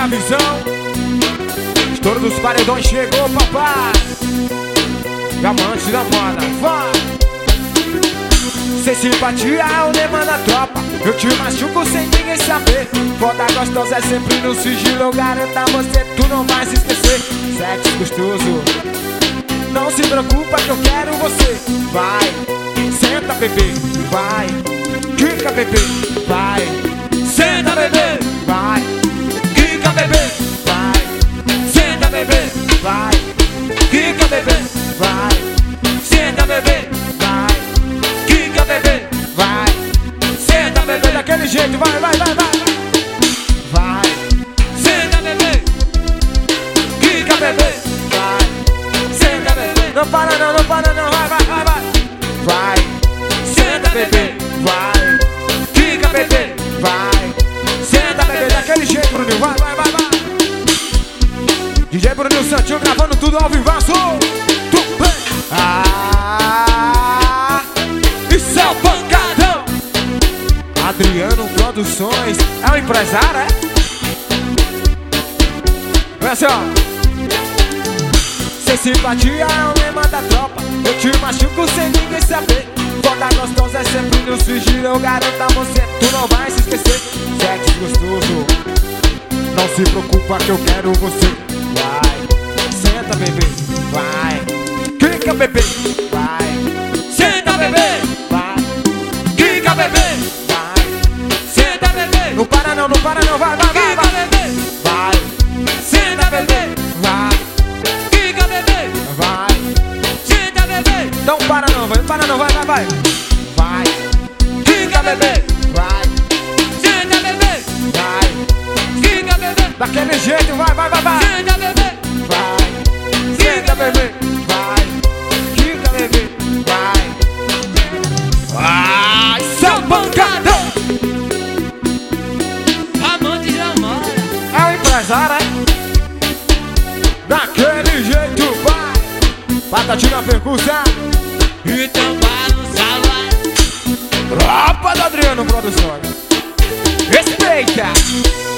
na visão. Estouro dos paredões chegou, papai. Amante da moda, vai. Sem simpatia é o lema da tropa. Eu te machuco sem ninguém saber. Foda gostosa é sempre no sigilo. Eu garanto a você, tu não vai se esquecer. Sexo gostoso, não se preocupa que eu quero você. Vai, senta bebê, vai. Quica bebê, vai. Senta bebê, vai. Quica bebê, vai. Senta bebê, vai. Quica bebê, vai. Senta bebê, vai. Quica bebê, vai. Senta bebê daquele jeito, vai, vai, vai, vai. Vai. Senta bebê. Quica bebê, vai. Senta bebê. Não para não, não para não, vai, vai, vai, vai. Vai. Senta bebê, vai. Quica bebê, vai. Senta bebê daquele jeito, Bruninho, vai, vai, vai, vai. DJ Bruninho Santinho gravando tudo ao vivaço. Isso é o pancadão. Adriano Produções. É um empresário, é? Olha assim, ó. Sem simpatia é o lema da tropa. Eu te machuco sem ninguém saber. Foda gostosa é sempre no sigilo. Eu garanto a você, tu não vai se esquecer. Sexo gostoso, não se preocupa que eu quero você. Vai, senta bebê, vai. Quica bebê, vai. Senta bebê, vai. Quica bebê, vai. Senta bebê. Não para não, não para não, vai, vai, vai, vai. Vai, senta bebê, vai. Quica bebê, vai. Senta bebê. Não para não, vai, para não, vai, vai, vai. Vai, quica bebê, vai. Senta bebê, vai. Quica bebê. Daquele jeito, vai, vai, vai, vai. Senta bebê, vai. Senta bebê, vai. Quica bebê, vai. Vai, seu pancadão. Amante da moda. É o empresário, é? Daquele jeito, vai. Patatina percussão. Então balança, vai. Tropa do Adriano Produções. Respeita.